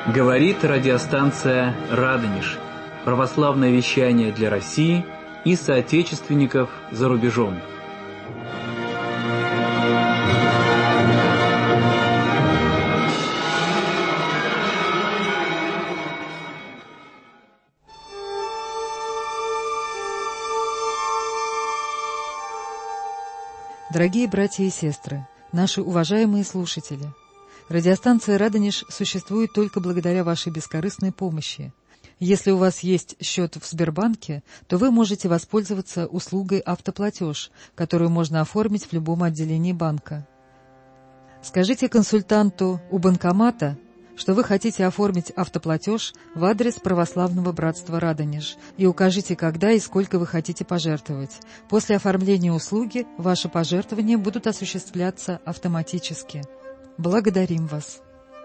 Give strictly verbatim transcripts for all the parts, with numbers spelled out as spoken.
Говорит радиостанция «Радонеж». Православное вещание для России и соотечественников за рубежом. Дорогие братья и сестры, наши уважаемые слушатели, радиостанция «Радонеж» существует только благодаря вашей бескорыстной помощи. Если у вас есть счет в Сбербанке, то вы можете воспользоваться услугой «Автоплатеж», которую можно оформить в любом отделении банка. Скажите консультанту у банкомата, что вы хотите оформить автоплатеж в адрес Православного братства «Радонеж», и укажите, когда и сколько вы хотите пожертвовать. После оформления услуги ваши пожертвования будут осуществляться автоматически. Благодарим вас.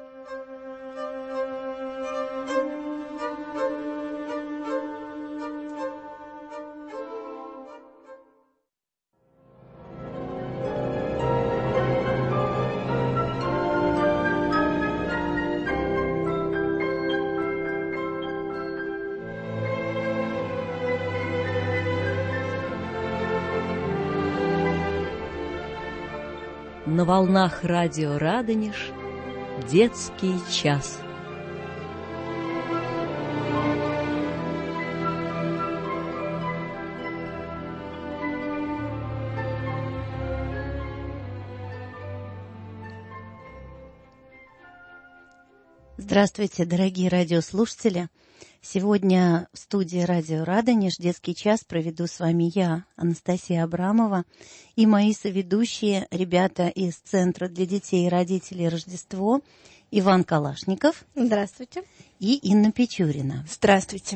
На волнах радио «Радонеж» детский час. Здравствуйте, дорогие радиослушатели! Сегодня в студии радио «Радонеж» детский час проведу с вами я, Анастасия Абрамова, и мои соведущие, ребята из Центра для детей и родителей «Рождество», Иван Калашников. Здравствуйте. И Инна Печурина. Здравствуйте.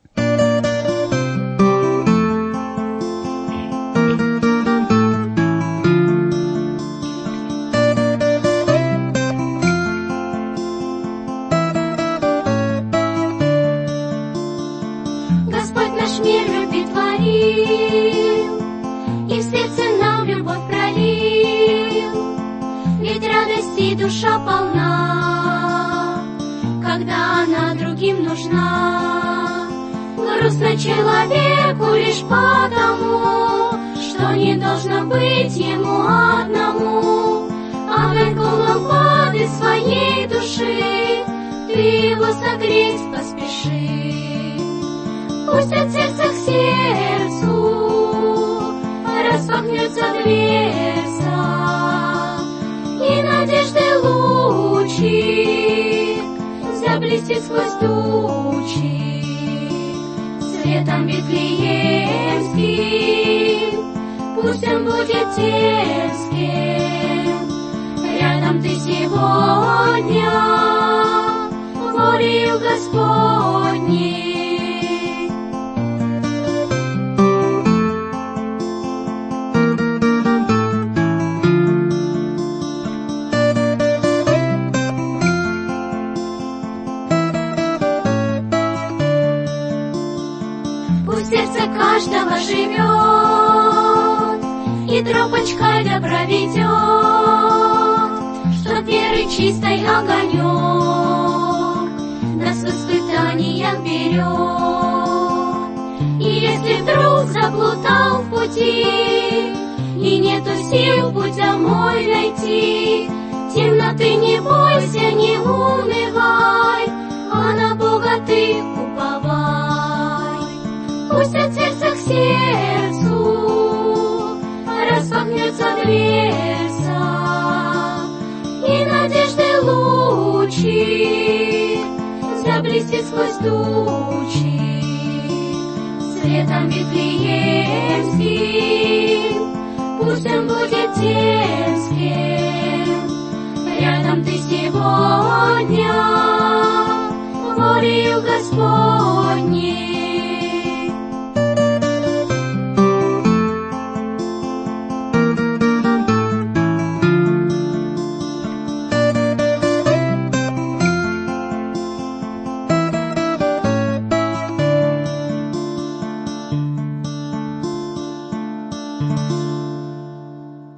Душа полна, когда она другим нужна. Грустно человеку лишь потому, что не должно быть ему одному. Огоньком лампады своей души ты его согреть поспеши. Пусть от сердца к сердцу распахнется дверца, и надежды лучик заблестит сквозь тучи. Светом Вифлеемским пусть он будет тем, с кем рядом ты сегодня волею Господней. Каждого живет и тропочкой добра ведет, чтоб веры чистой огонек нас в испытаниях берет. И если вдруг заплутал в пути и нету сил путь домой найти, темноты не бойся, не унывай, а на Бога ты уповай. Пусть от сердца к сердцу распахнется дверца, и надежды лучик заблестит сквозь тучи. Светом Вифлеемским пусть он будет тем, с кем рядом ты сегодня волею Господней.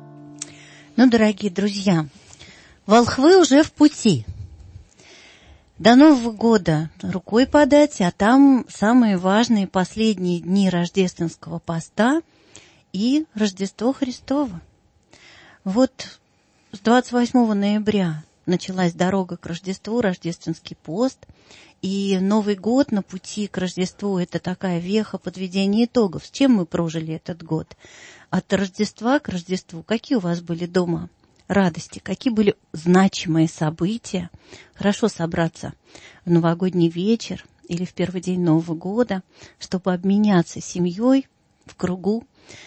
Ну, дорогие друзья, волхвы уже в пути. До Нового года рукой подать, а там самые важные последние дни рождественского поста и Рождество Христово. Вот с двадцать восьмого ноября началась дорога к Рождеству, рождественский пост, и Новый год на пути к Рождеству – это такая веха подведения итогов. С чем мы прожили этот год? От Рождества к Рождеству. Какие у вас были дома радости, какие были значимые события? Хорошо собраться в новогодний вечер или в первый день Нового года, чтобы обменяться семьей в кругу,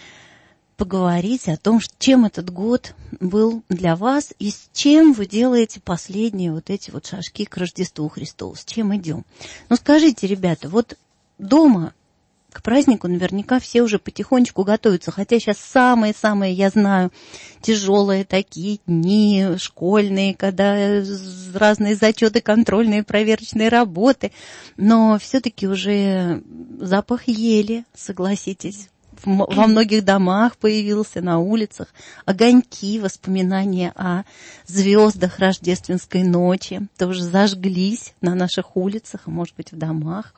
поговорить о том, чем этот год был для вас и с чем вы делаете последние вот эти вот шажки к Рождеству Христову, с чем идем. Ну, скажите, ребята, вот дома к празднику наверняка все уже потихонечку готовятся, хотя сейчас самые-самые, я знаю, тяжелые такие дни школьные, когда разные зачеты, контрольные, проверочные работы, но все-таки уже запах ели, согласитесь. Во многих домах появился, на улицах, огоньки, воспоминания о звездах рождественской ночи тоже зажглись на наших улицах, а может быть в домах.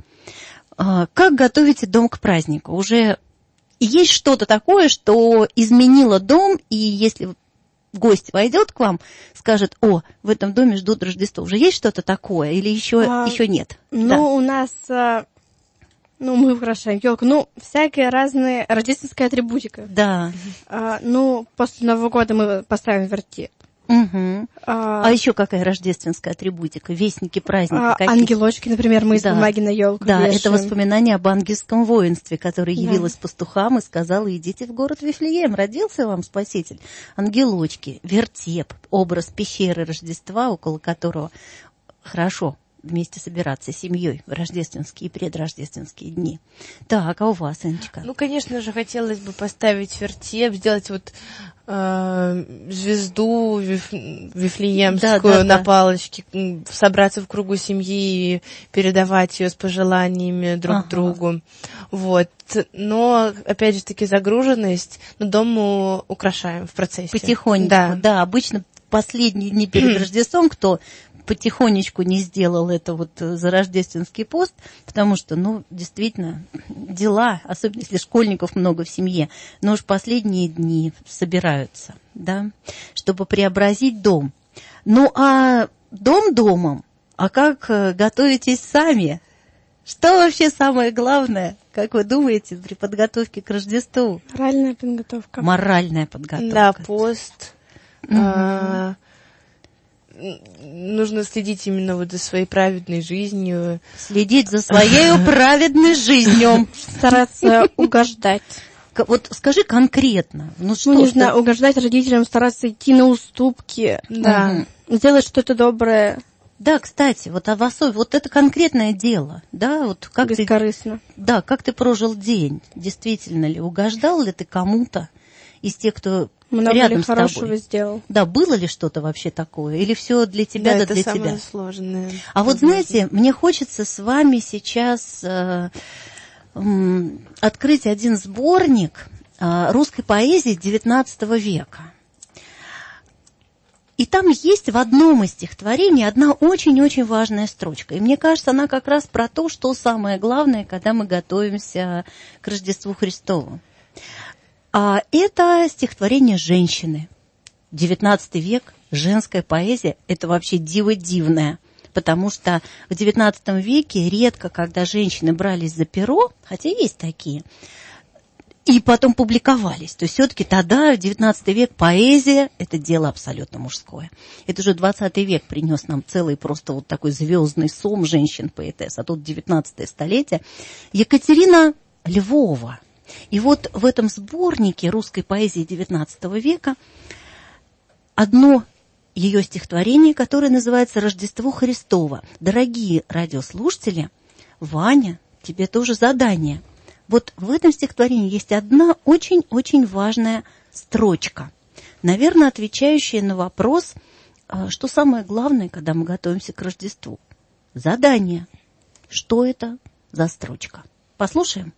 Как готовите дом к празднику? Уже есть что-то такое, что изменило дом, и если гость войдет к вам, скажет: о, в этом доме ждут Рождество. Уже есть что-то такое или еще, а, еще нет? Ну, да. у нас... Ну, мы украшаем елку. Ну, всякие разные рождественская атрибутика. Да. А, ну, после Нового года мы поставим вертеп. Угу. А, а еще какая рождественская атрибутика? Вестники праздника. А, ангелочки, например, мы из да. бумаги на елку Да, вешаем. Это воспоминание об ангельском воинстве, которое явилось да. пастухам и сказала: идите в город Вифлеем, родился вам Спаситель. Ангелочки, вертеп, образ пещеры Рождества, около которого хорошо вместе собираться с семьей в рождественские и предрождественские дни. Так, а у вас, Инночка? Ну, конечно же, хотелось бы поставить вертеп, сделать вот э, звезду виф, вифлеемскую да, да, на да. палочке, собраться в кругу семьи и передавать ее с пожеланиями друг ага. другу. Вот. Но, опять же таки, загруженность, но дом мы украшаем в процессе. Потихоньку, да. да. Обычно последние дни перед Рождеством, кто потихонечку не сделал это вот за рождественский пост, потому что, ну, действительно, дела, особенно если школьников много в семье, но уж последние дни собираются, да, чтобы преобразить дом. Ну, а дом домом, а как готовитесь сами? Что вообще самое главное, как вы думаете, при подготовке к Рождеству? Моральная подготовка. Моральная подготовка. Да, пост. Mm-hmm. А- Нужно следить именно вот за своей праведной жизнью. Следить за своей праведной жизнью. Стараться угождать. Вот скажи конкретно. Ну, что, ну не знаю, что? Угождать родителям, стараться идти на уступки. Да. Угу. Сделать что-то доброе. Да, кстати, вот, а в особ... вот это конкретное дело. Да, вот как бескорыстно. Ты... Да, как ты прожил день? Действительно ли? Угождал ли ты кому-то из тех, кто... Много рядом ли хорошего сделал? Да, было ли что-то вообще такое? Или все для тебя, да, да для это тебя? Самое сложное. А вот знаете, мне хочется с вами сейчас э, э, открыть один сборник э, русской поэзии девятнадцатого века. И там есть в одном из стихотворений одна очень-очень важная строчка. И мне кажется, она как раз про то, что самое главное, когда мы готовимся к Рождеству Христову. А это стихотворение «Женщины». девятнадцатый век, женская поэзия – это вообще диво дивное, потому что в девятнадцатом веке редко, когда женщины брались за перо, хотя есть такие, и потом публиковались. То есть все-таки тогда, в девятнадцатый век, поэзия – это дело абсолютно мужское. Это уже двадцатый век принес нам целый просто вот такой звездный сом женщин-поэтесс, а тут девятнадцатое столетие. Екатерина Львова. И вот в этом сборнике русской поэзии девятнадцатого века одно ее стихотворение, которое называется «Рождество Христово». Дорогие радиослушатели, Ваня, тебе тоже задание. Вот в этом стихотворении есть одна очень-очень важная строчка, наверное, отвечающая на вопрос, что самое главное, когда мы готовимся к Рождеству. Задание. Что это за строчка? Послушаем.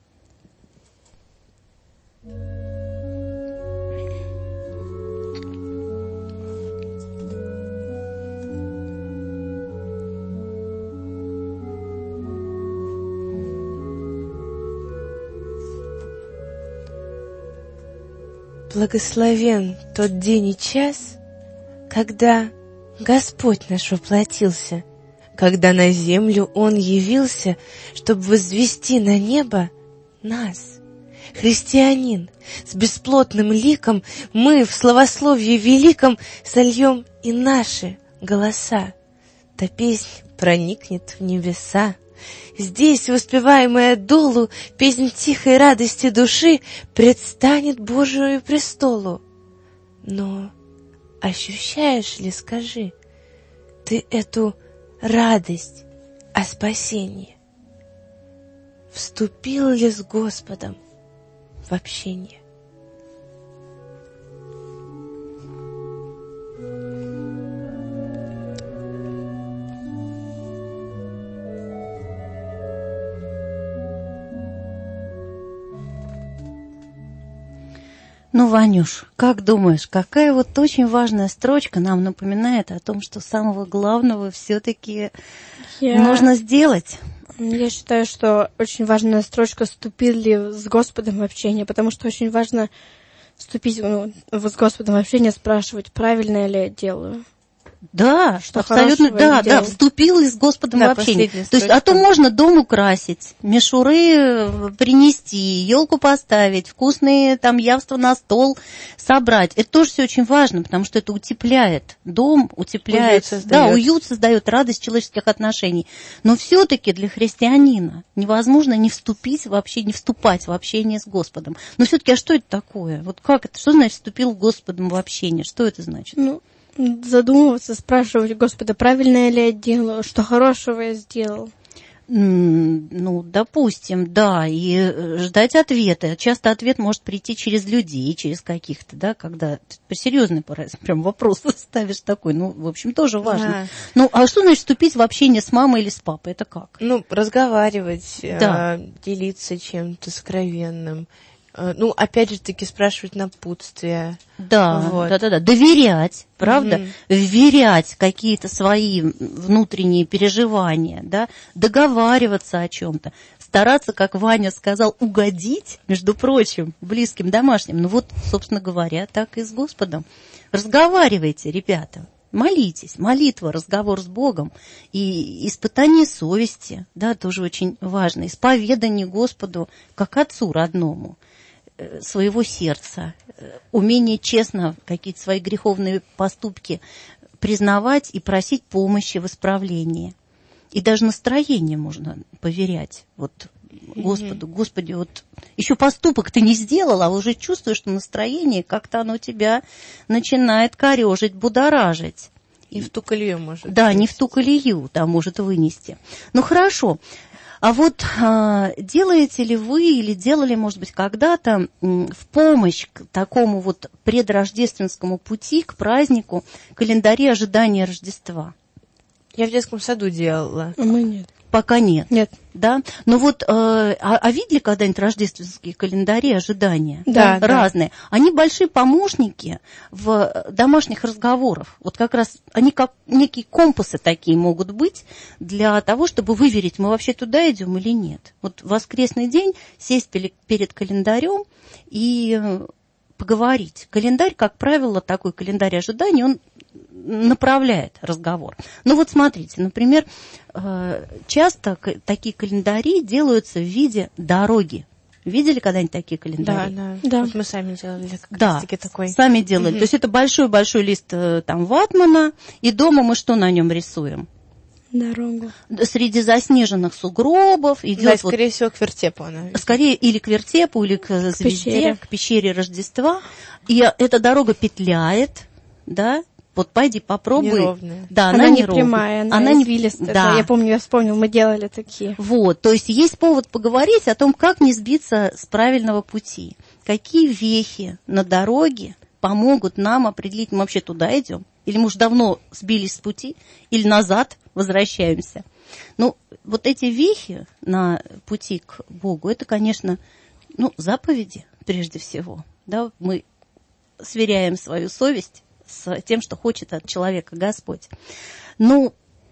Благословен тот день и час, когда Господь наш воплотился, когда на землю Он явился, чтобы возвести на небо нас. Христианин, с бесплотным ликом мы в славословии великом сольем и наши голоса. Та песнь проникнет в небеса. Здесь, воспеваемая долу, песнь тихой радости души предстанет Божию престолу. Но ощущаешь ли, скажи, ты эту радость о спасении? Вступил ли с Господом в общение? Ну, Ванюш, как думаешь, какая вот очень важная строчка нам напоминает о том, что самого главного все-таки Я... нужно сделать? Я считаю, что очень важная строчка «Вступили с Господом в общение», потому что очень важно вступить ну, с Господом в общение, спрашивать, правильно ли я делаю. Да, что абсолютно, да, да, вступил и с Господом да, в общение. То есть, а то можно дом украсить, мишуры принести, елку поставить, вкусные там явства на стол собрать. Это тоже все очень важно, потому что это утепляет дом, утепляет, уют да, уют создает, радость человеческих отношений. Но все-таки для христианина невозможно не вступить вообще, не вступать в общение с Господом. Но все-таки, а что это такое? Вот как это? Что значит вступил с Господом в общение? Что это значит? Ну, задумываться, спрашивать Господа, правильно ли я делаю, что хорошего я сделал. Ну, допустим, да, и ждать ответа. Часто ответ может прийти через людей, через каких-то, да, когда ты серьезный прям вопрос ставишь такой, ну, в общем, тоже важно. Да. Ну, а что значит вступить в общение с мамой или с папой? Это как? Ну, разговаривать, да. э, делиться чем-то сокровенным. Ну, опять же таки, спрашивать напутствие. Да, вот. да, да, да. Доверять, правда? Mm-hmm. Вверять какие-то свои внутренние переживания, да, договариваться о чем-то, стараться, как Ваня сказал, угодить, между прочим, близким, домашним. Ну вот, собственно говоря, так и с Господом. Разговаривайте, ребята. Молитесь, молитва, разговор с Богом и испытание совести, да, тоже очень важно, исповедание Господу как Отцу родному своего сердца, умение честно какие-то свои греховные поступки признавать и просить помощи в исправлении. И даже настроение можно поверять вот Господу. Mm-hmm. Господи, вот еще поступок ты не сделал, а уже чувствуешь, что настроение как-то оно тебя начинает корежить, будоражить. И в ту колею может. Да, не в ту колею, да, может вынести. Ну, хорошо. А вот а, делаете ли вы или делали, может быть, когда-то в помощь к такому вот предрождественскому пути, к празднику, календаре ожидания Рождества? Я в детском саду делала. Мы нет. Пока нет. Нет. Да? Ну вот, э, а, а видели когда-нибудь рождественские календари ожидания? Да, разные. Да. Они большие помощники в домашних разговорах. Вот как раз они как некие компасы такие могут быть для того, чтобы выверить, мы вообще туда идем или нет. Вот в воскресный день сесть перед календарем и поговорить. Календарь, как правило, такой календарь ожидания, он направляет разговор. Ну вот смотрите, например, часто такие календари делаются в виде дороги. Видели когда-нибудь такие календари? Да, да. да. Вот мы сами делали как да, раз-таки такой. Сами делали. Угу. То есть это большой-большой лист там ватмана, и дома мы что на нем рисуем? Дорогу. Среди заснеженных сугробов идет. Да, вот, скорее всего, к вертепу она. Скорее или к вертепу, или к, к звезде, пещере. К пещере Рождества. И эта дорога петляет, да. Вот пойди попробуй. Неровная. Да, она, она не неровная. прямая, она, она извилистая. Да. Я помню, я вспомнила, мы делали такие. Вот, то есть есть повод поговорить о том, как не сбиться с правильного пути. Какие вехи на дороге помогут нам определить, мы вообще туда идем, или мы уже давно сбились с пути, или назад возвращаемся. Ну, вот эти вехи на пути к Богу, это, конечно, ну, заповеди прежде всего. Да? Мы сверяем свою совесть с тем, что хочет от человека Господь. Ну,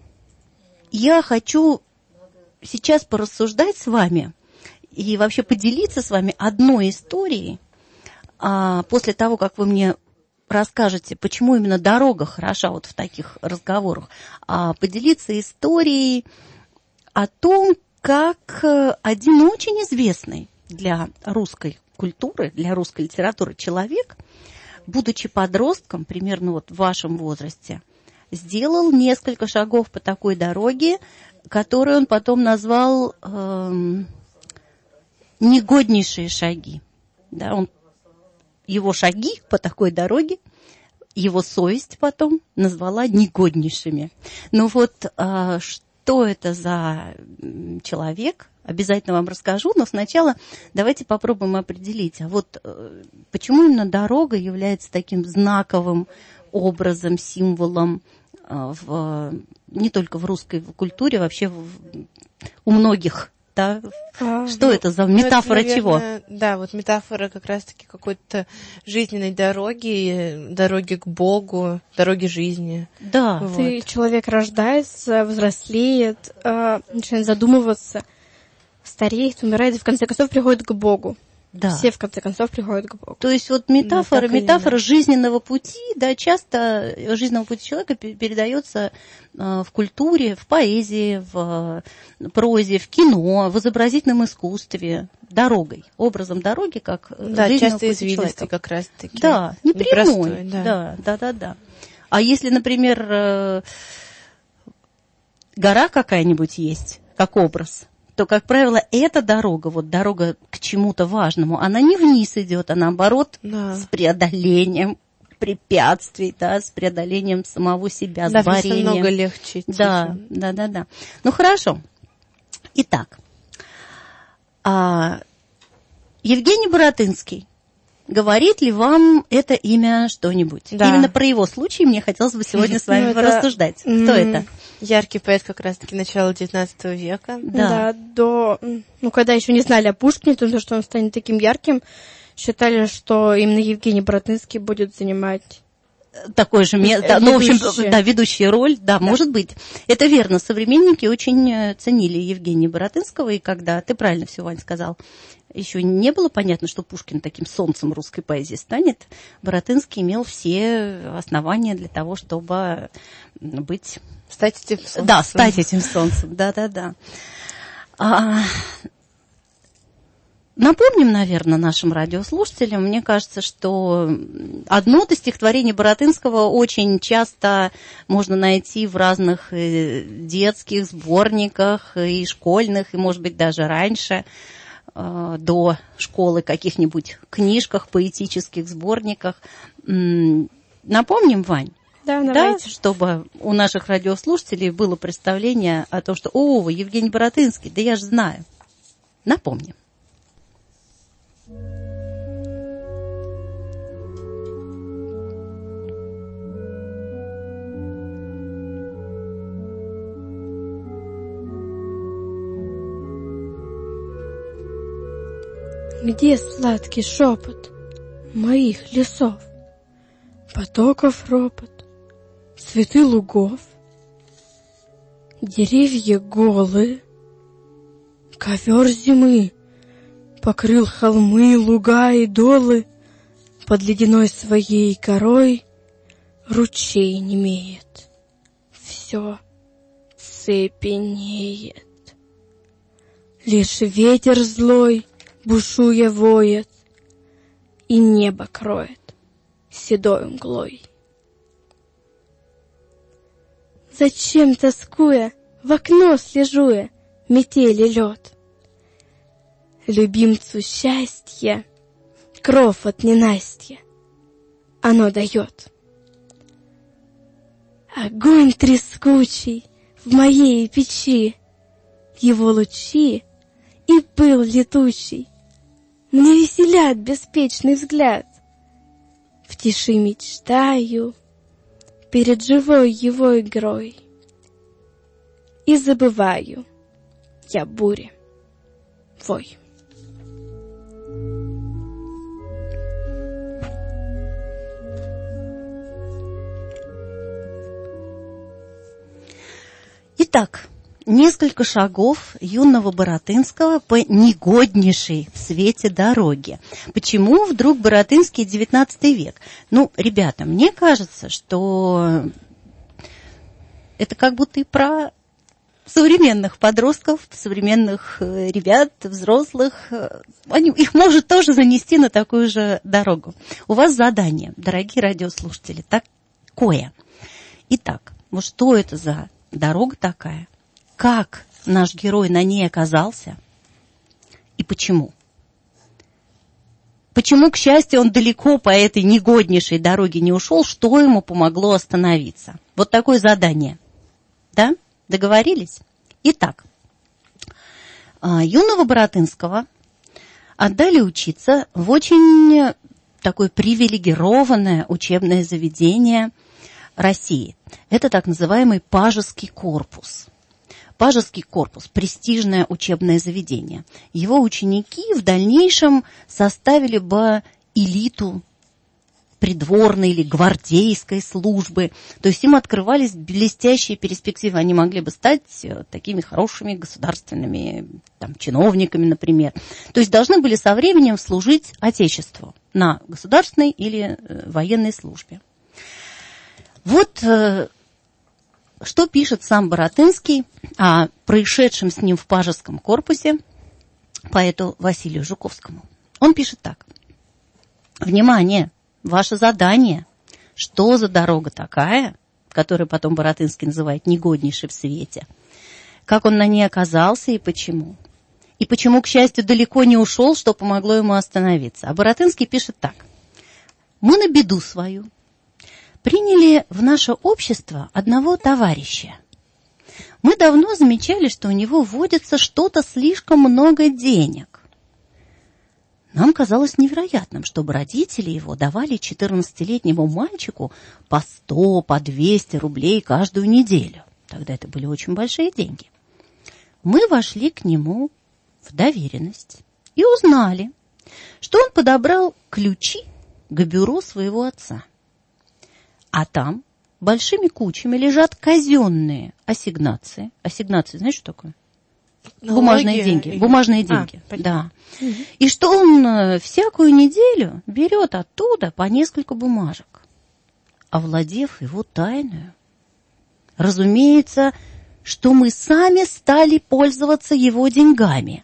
я хочу сейчас порассуждать с вами и вообще поделиться с вами одной историей, а, после того, как вы мне расскажете, почему именно дорога хороша вот в таких разговорах, а, поделиться историей о том, как один очень известный для русской культуры, для русской литературы человек, будучи подростком, примерно вот в вашем возрасте, сделал несколько шагов по такой дороге, которую он потом назвал эм, негоднейшие шаги. Да, он, его шаги по такой дороге, его совесть потом назвала негоднейшими. Ну вот, э, что это за человек, обязательно вам расскажу, но сначала давайте попробуем определить, а вот э, почему именно дорога является таким знаковым образом, символом э, в, не только в русской культуре, вообще в, у многих. Да? А, что ну, это за метафора, ну, это, наверное, чего? Да, вот метафора как раз-таки какой-то жизненной дороги, дороги к Богу, дороги жизни. Да. Вот. Ты, человек рождается, взрослеет, э, начинает задумываться, стареет, умирает и в конце концов приходит к Богу. Да. Все в конце концов приходят к Богу. То есть вот метафора, да, метафора жизненного пути, да, часто жизненного пути человека передается э, в культуре, в поэзии, в прозе, в кино, в изобразительном искусстве дорогой, образом дороги, как да, жизненного часто пути человека. Как раз таки. Да, не прямой. Да. да, да, да, да. А если, например, э, гора какая-нибудь есть, как образ, то, как правило, эта дорога, вот дорога к чему-то важному, она не вниз идет, а наоборот да. с преодолением препятствий, да, с преодолением самого себя, да, с борением. намного легче идти. Да, да, да, да. Ну, хорошо. Итак, а, Евгений Баратынский. Говорит ли вам это имя что-нибудь? Да. Именно про его случай мне хотелось бы сегодня с вами порассуждать. Кто это? Яркий поэт как раз-таки начала девятнадцатого века. Да. да, до... Ну, когда еще не знали о Пушкине, то, что он станет таким ярким, считали, что именно Евгений Баратынский будет занимать... Такое же место, ну, в общем, да, ведущая роль, да, да, может быть. Это верно, современники очень ценили Евгения Баратынского, и когда, ты правильно все, Вань, сказал, еще не было понятно, что Пушкин таким солнцем русской поэзии станет, Баратынский имел все основания для того, чтобы быть... Стать этим солнцем. Да, стать этим солнцем, да-да-да. А... Напомним, наверное, нашим радиослушателям, мне кажется, что одно-то стихотворение Баратынского очень часто можно найти в разных детских сборниках и школьных, и, может быть, даже раньше, до школы, каких-нибудь книжках, поэтических сборниках. Напомним, Вань? Да, давайте. Да, чтобы у наших радиослушателей было представление о том, что «О, вы Евгений Баратынский, да я же знаю». Напомним. Где сладкий шепот моих лесов, потоков ропот, цветы лугов, деревья голые, ковер зимы покрыл холмы, луга и долы, под ледяной своей корой ручей немеет, все цепенеет. Лишь ветер злой, бушуя, воет, и небо кроет седой мглой. Зачем, тоскуя, в окно слежуя, метели лед? Любимцу счастья, кров от ненастья, оно дает. Огонь трескучий в моей печи, его лучи и пыл летучий мне веселят беспечный взгляд. В тиши мечтаю перед живой его игрой, и забываю я бури вой. Итак, несколько шагов юного Баратынского по негоднейшей в свете дороге. Почему вдруг Баратынский девятнадцатый век? Ну, ребята, мне кажется, что это как будто и про современных подростков, современных ребят, взрослых. Они, их может тоже занести на такую же дорогу. У вас задание, дорогие радиослушатели, такое. Итак, вот что это за дорога такая? Как наш герой на ней оказался и почему? Почему, к счастью, он далеко по этой негоднейшей дороге не ушел? Что ему помогло остановиться? Вот такое задание. Да? Договорились? Итак, юного Баратынского отдали учиться в очень такое привилегированное учебное заведение России. Это так называемый Пажеский корпус. Пажеский корпус – престижное учебное заведение. Его ученики в дальнейшем составили бы элиту придворной или гвардейской службы. То есть им открывались блестящие перспективы. Они могли бы стать такими хорошими государственными там, чиновниками, например. То есть должны были со временем служить Отечеству на государственной или э, военной службе. Вот э, что пишет сам Баратынский о происшедшем с ним в Пажеском корпусе поэту Василию Жуковскому. Он пишет так. Внимание! Ваше задание, что за дорога такая, которую потом Баратынский называет негоднейшей в свете, как он на ней оказался и почему. И почему, к счастью, далеко не ушел, что помогло ему остановиться. А Баратынский пишет так. Мы на беду свою приняли в наше общество одного товарища. Мы давно замечали, что у него водится что-то слишком много денег. Нам казалось невероятным, чтобы родители его давали четырнадцатилетнему мальчику по сто, по двести рублей каждую неделю. Тогда это были очень большие деньги. Мы вошли к нему в доверенность и узнали, что он подобрал ключи к бюро своего отца. А там большими кучами лежат казенные ассигнации. Ассигнации, знаешь, что такое? Бумажные Налоги деньги. или... Бумажные деньги, а, да. Угу. И что он всякую неделю берет оттуда по несколько бумажек, овладев его тайную. Разумеется, что мы сами стали пользоваться его деньгами.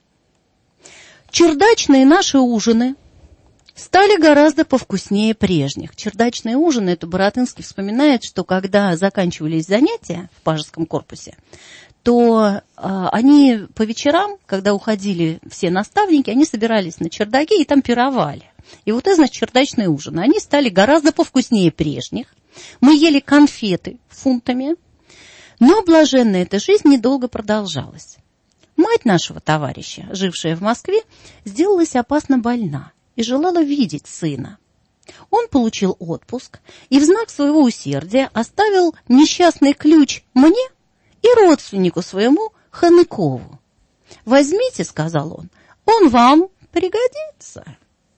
Чердачные наши ужины стали гораздо повкуснее прежних. Чердачные ужины, это Баратынский вспоминает, что когда заканчивались занятия в Пажеском корпусе, то а, они по вечерам, когда уходили все наставники, они собирались на чердаке и там пировали. И вот это, значит, чердачные ужины. Они стали гораздо повкуснее прежних. Мы ели конфеты фунтами, но блаженная эта жизнь недолго продолжалась. Мать нашего товарища, жившая в Москве, сделалась опасно больна и желала видеть сына. Он получил отпуск и в знак своего усердия оставил несчастный ключ мне и родственнику своему Ханыкову. «Возьмите, — сказал он, — он вам пригодится».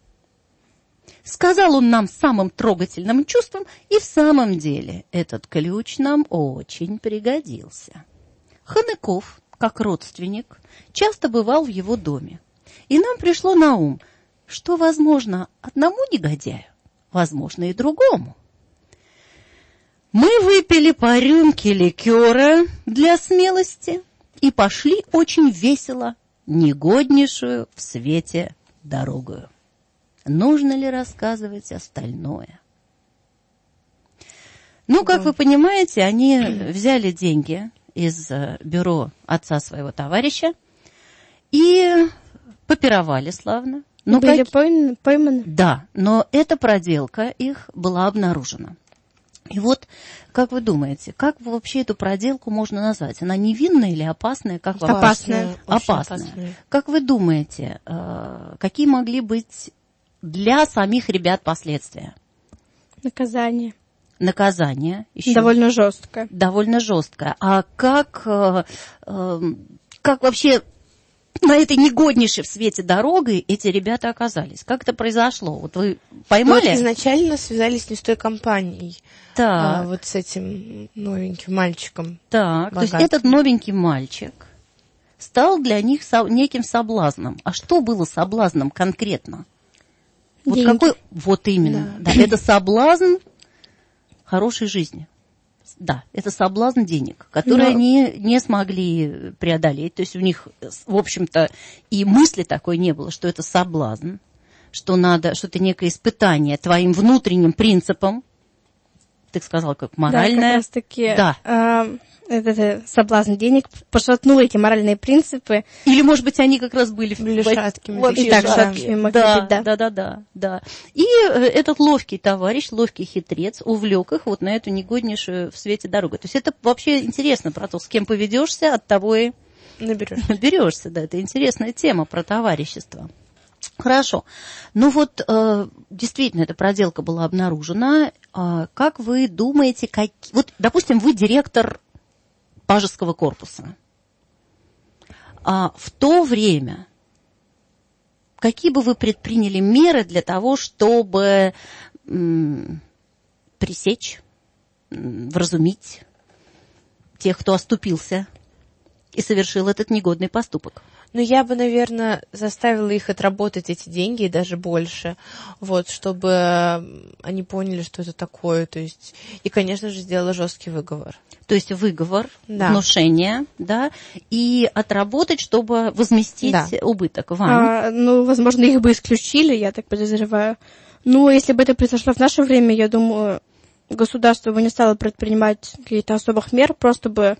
Сказал он нам самым трогательным чувством, и в самом деле этот ключ нам очень пригодился. Ханыков, как родственник, часто бывал в его доме, и нам пришло на ум, что, возможно, одному негодяю, возможно, и другому. Мы выпили по рюмке ликера для смелости и пошли очень весело, негоднейшую в свете дорогою. Нужно ли рассказывать остальное? Ну, как вы понимаете, они взяли деньги из бюро отца своего товарища и попировали славно. Ну, были как... пойманы? Да, но эта проделка их была обнаружена. И вот, как вы думаете, как вообще эту проделку можно назвать? Она невинная или опасная? Как вам опасная. Опасная. опасная. Как вы думаете, какие могли быть для самих ребят последствия? Наказание. Наказание. Еще. Довольно жесткое. Довольно жесткое. А как, как вообще на этой негоднейшей в свете дорогой эти ребята оказались? Как это произошло? Вот вы поймали? Вот изначально связались не с той компанией, так. а вот с этим новеньким мальчиком. Так, богатым. То есть этот новенький мальчик стал для них со- неким соблазном. А что было соблазном конкретно? Вот деньги. какой? Вот именно. Да. Да, это соблазн хорошей жизни. Да, это соблазн денег, которые Но... они не смогли преодолеть. То есть у них, в общем-то, и мысли такой не было, что это соблазн, что надо, что это некое испытание твоим внутренним принципам. Ты сказал, как моральное. Да, как раз таки да. э, этот соблазн денег пошатнул эти моральные принципы. Или, может быть, они как раз были, были шаткими. Вот, и так шаткими могли да, быть, да. Да, да, да, да. И этот ловкий товарищ, ловкий хитрец увлек их вот на эту негоднейшую в свете дорогу. То есть это вообще интересно про то, с кем поведешься, от того и наберешься. Наберешься, да. Это интересная тема про товарищество. Хорошо. Ну вот, э, действительно, эта проделка была обнаружена. Э, как вы думаете, как... вот, допустим, вы директор Пажеского корпуса. А в то время какие бы вы предприняли меры для того, чтобы м, пресечь, м, вразумить тех, кто оступился и совершил этот негодный поступок? Ну, я бы, наверное, заставила их отработать эти деньги и даже больше, вот, чтобы они поняли, что это такое, то есть, и, конечно же, сделала жесткий выговор. То есть выговор, да. Внушение, да, и отработать, чтобы возместить да. убыток. А, ну, возможно, их бы исключили, я так подозреваю. Ну, если бы это произошло в наше время, я думаю, государство бы не стало предпринимать каких-то особых мер, просто бы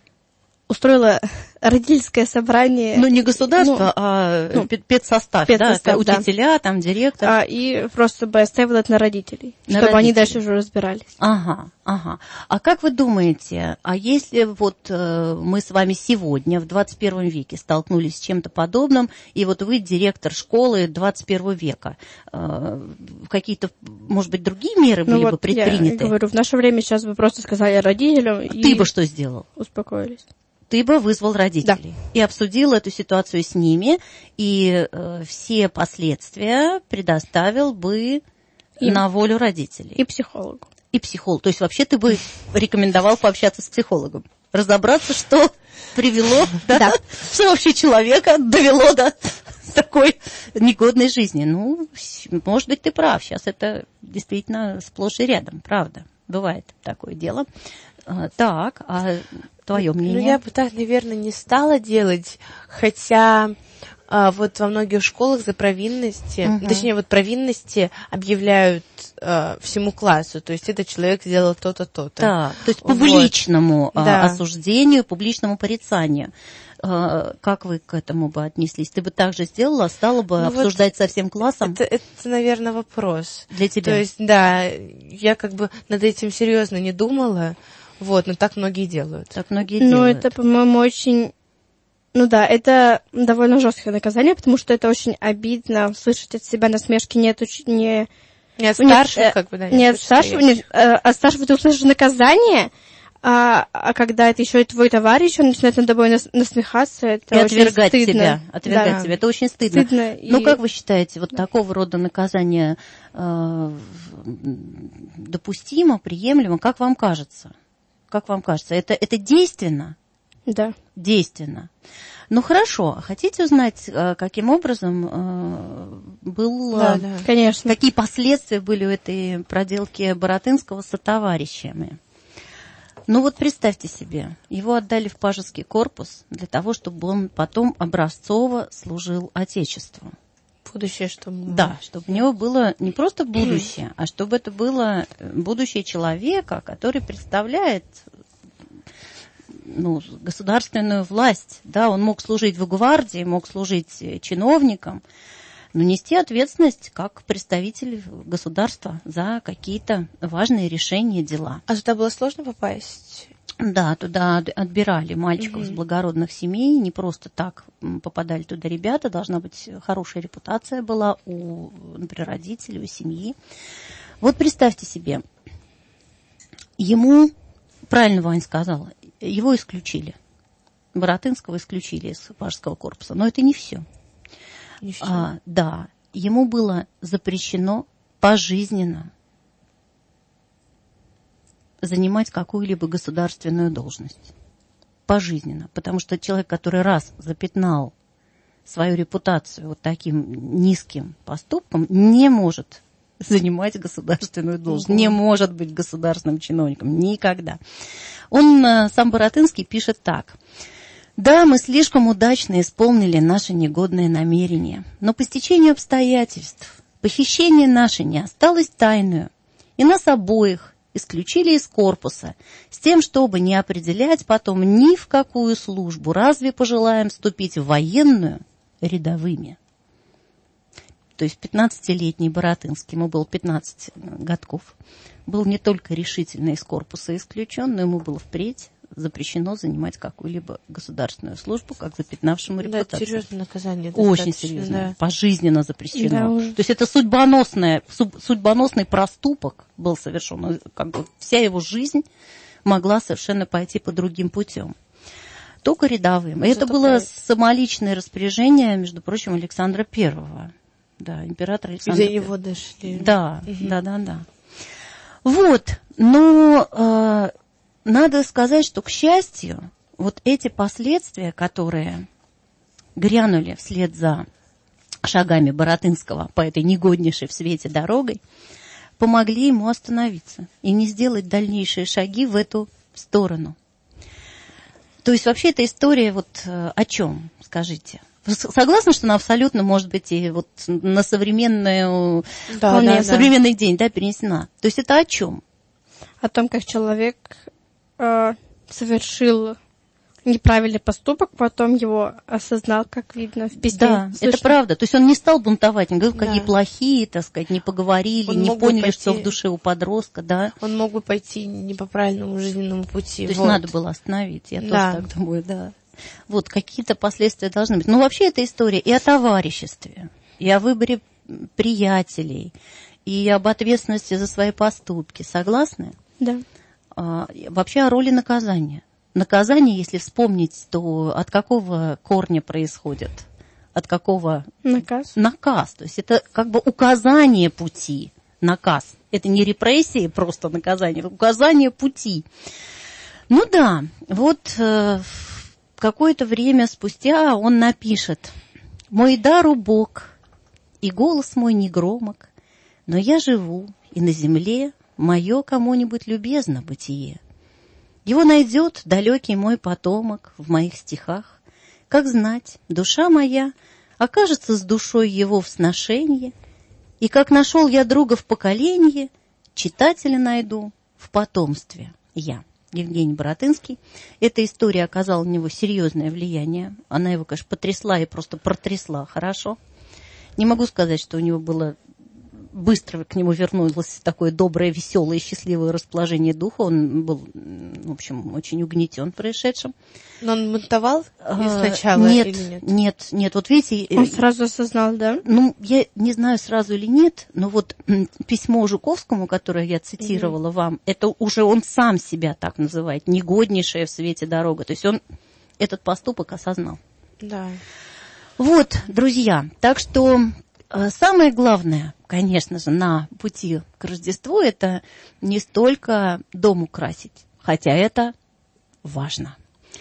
устроила родительское собрание. Ну, не государство, ну, а ну, педсостав, педсостав, да, учителя, там, директор. А, и просто бы оставила это на родителей, на чтобы родителей. Они дальше уже разбирались. Ага, ага. А как вы думаете, а если вот э, мы с вами сегодня, в двадцать первом веке, столкнулись с чем-то подобным, и вот вы директор школы двадцать первого века, э, какие-то, может быть, другие меры ну были вот бы предприняты? Я говорю, в наше время сейчас бы просто сказали родителям. Ты и бы что сделал? Успокоились. Ты бы вызвал родителей да. и обсудил эту ситуацию с ними, и э, все последствия предоставил бы им. На волю родителей. И психологу. И психологу. То есть вообще ты бы рекомендовал пообщаться с психологом, разобраться, что привело, да, да. что вообще человека довело до такой негодной жизни. Ну, может быть, ты прав. Сейчас это действительно сплошь и рядом, правда. Бывает такое дело. Так, а твое мнение? Ну, я бы так, наверное, не стала делать, хотя а, вот во многих школах за провинности, uh-huh. точнее, вот провинности объявляют а, всему классу, то есть этот человек сделал то-то, то-то. Да, то есть публичному вот. а, да. осуждению, публичному порицанию. А, как вы к этому бы отнеслись? Ты бы так же сделала, стала бы ну обсуждать вот со всем классом? Это, это, наверное, вопрос. Для тебя? То есть, да, я как бы над этим серьезно не думала. Вот, но так многие делают. Так многие ну, делают. Ну, это, по-моему, очень... Ну да, это довольно жесткое наказание, потому что это очень обидно слышать от себя насмешки не от уч... не... Не от старших, как бы, да. Не от старшего, не, от старшего ты услышишь наказание, а, а когда это еще и твой товарищ, он начинает над тобой нас, насмехаться, это и очень отвергать стыдно. Тебя, отвергать да. тебя, это очень стыдно. стыдно ну, и... как вы считаете, вот такого рода наказание э, допустимо, приемлемо, как вам кажется? Как вам кажется, это, это действенно? Да. Действенно. Ну, хорошо. Хотите узнать, каким образом э, был... Да, да. Конечно. Какие последствия были у этой проделки Баратынского со товарищами? Ну, вот представьте себе, его отдали в Пажеский корпус для того, чтобы он потом образцово служил Отечеству. Будущее, чтобы... Да, чтобы у него было не просто будущее, а чтобы это было будущее человека, который представляет ну, государственную власть. Да, он мог служить в гвардии, мог служить чиновником, но нести ответственность как представитель государства за какие-то важные решения, дела. А туда было сложно попасть? Да, туда отбирали мальчиков mm-hmm. из благородных семей, не просто так попадали туда ребята, должна быть хорошая репутация была у, например, родителей, у семьи. Вот представьте себе, ему, правильно Вань сказала, его исключили. Баратынского исключили из пажского корпуса. Но это не все. Не все. А, да, ему было запрещено пожизненно занимать какую-либо государственную должность. Пожизненно. Потому что человек, который раз запятнал свою репутацию вот таким низким поступком, не может занимать государственную должность, угу. не может быть государственным чиновником. Никогда. Он, сам Баратынский, пишет так. «Да, мы слишком удачно исполнили наши негодные намерения, но по стечению обстоятельств похищение наше не осталось тайною, и нас обоих исключили из корпуса, с тем, чтобы не определять потом ни в какую службу, разве пожелаем вступить в военную рядовыми». То есть пятнадцатилетний Баратынский, ему было пятнадцать годков, был не только решительно из корпуса исключен, но ему было впредь запрещено занимать какую-либо государственную службу, как запятнавшему репутацию. Да, это серьезное наказание. Очень серьезное, да. Пожизненно запрещено. Да, то есть это судьбоносное, судьбоносный проступок был совершен. Как бы вся его жизнь могла совершенно пойти по другим путем. Только рядовым. И это такое... было самоличное распоряжение, между прочим, Александра Первого. Да, император Александр Где Первый. его дошли. Да, угу. да, да, да. Вот, но э, надо сказать, что, к счастью, вот эти последствия, которые грянули вслед за шагами Баратынского по этой негоднейшей в свете дорогой, помогли ему остановиться и не сделать дальнейшие шаги в эту сторону. То есть вообще эта история вот э, о чем, скажите? Согласна, что она абсолютно, может быть, и вот на современную, да, да, да, современный да. день, да, перенесена. То есть это о чем? О том, как человек э, совершил неправильный поступок, потом его осознал, как видно в письме. Да, слышно. Это правда. То есть он не стал бунтовать, не говорил, какие да. плохие, так сказать, не поговорили, он не поняли, пойти... что в душе у подростка, да. Он мог бы пойти не по правильному жизненному пути. То есть вот. надо было остановить, я да. тоже так думаю, да. Вот, какие-то последствия должны быть. Но вообще эта история и о товариществе, и о выборе приятелей, и об ответственности за свои поступки. Согласны? Да. А, вообще о роли наказания. Наказание, если вспомнить, то от какого корня происходит? От какого? Наказ. Наказ. То есть это как бы указание пути. Наказ. Это не репрессии, просто наказание, это указание пути. Ну да, вот... Какое-то время спустя он напишет: «Мой дар убог, и голос мой не громок, но я живу, и на земле мое кому-нибудь любезно бытие. Его найдет далекий мой потомок в моих стихах. Как знать, душа моя окажется с душой его в сношении, и как нашел я друга в поколении, читателя найду в потомстве я». Евгений Баратынский. Эта история оказала на него серьезное влияние. Она его, конечно, потрясла и просто протрясла хорошо. Не могу сказать, что у него было быстро к нему вернулось такое доброе, веселое, счастливое расположение духа. Он был, в общем, очень угнетен происшедшим. Но он бунтовал сначала нет, или нет? Нет, нет. Вот видите... Он сразу осознал, да? Ну, я не знаю, сразу или нет, но вот письмо Жуковскому, которое я цитировала mm-hmm. вам, это уже он сам себя так называет, негоднейшая в свете дорога. То есть он этот поступок осознал. Да. Вот, друзья, так что самое главное, конечно же, на пути к Рождеству, это не столько дом украсить, хотя это важно,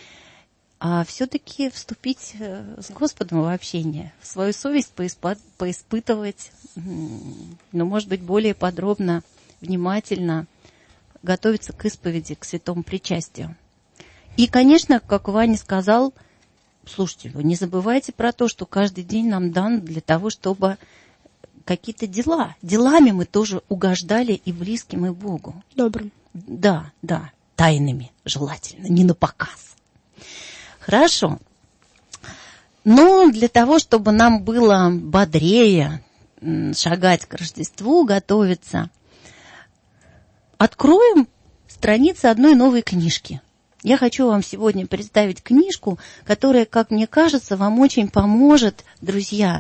а все-таки вступить с Господом в общение, свою совесть поиспа- поиспытывать, ну, может быть, более подробно, внимательно готовиться к исповеди, к святому причастию. И, конечно, как Ваня сказал, слушайте, вы не забывайте про то, что каждый день нам дан для того, чтобы какие-то дела. Делами мы тоже угождали и близким, и Богу. Добрым. Да, да, тайными желательно, не на показ. Хорошо. Но для того, чтобы нам было бодрее шагать к Рождеству, готовиться, откроем страницы одной новой книжки. Я хочу вам сегодня представить книжку, которая, как мне кажется, вам очень поможет, друзья,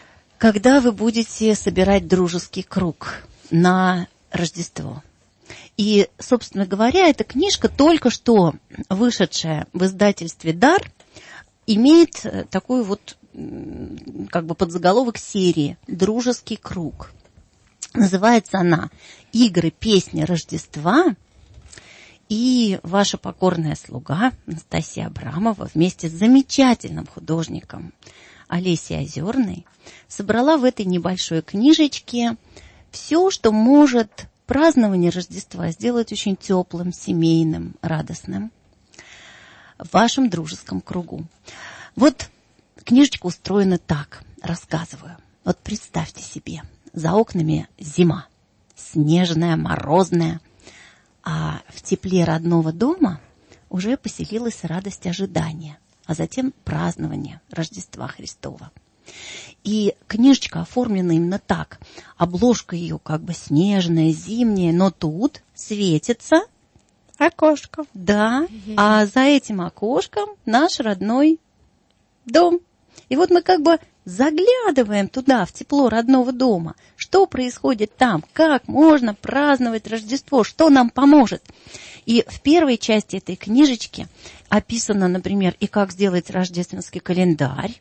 когда вы будете собирать дружеский круг на Рождество. И, собственно говоря, эта книжка, только что вышедшая в издательстве «Дар», имеет такой вот как бы подзаголовок серии «Дружеский круг». Называется она «Игры, песни Рождества». И ваша покорная слуга Анастасия Абрамова вместе с замечательным художником Олесей Озерной собрала в этой небольшой книжечке все, что может празднование Рождества сделать очень теплым, семейным, радостным в вашем дружеском кругу. Вот книжечка устроена так, рассказываю. Вот представьте себе, за окнами зима, снежная, морозная, а в тепле родного дома уже поселилась радость ожидания, а затем празднование Рождества Христова. И книжечка оформлена именно так. Обложка ее как бы снежная, зимняя, но тут светится окошко. Да, угу. А за этим окошком наш родной дом. И вот мы как бы заглядываем туда, в тепло родного дома. Что происходит там? Как можно праздновать Рождество? Что нам поможет? И в первой части этой книжечки описано, например, и как сделать рождественский календарь,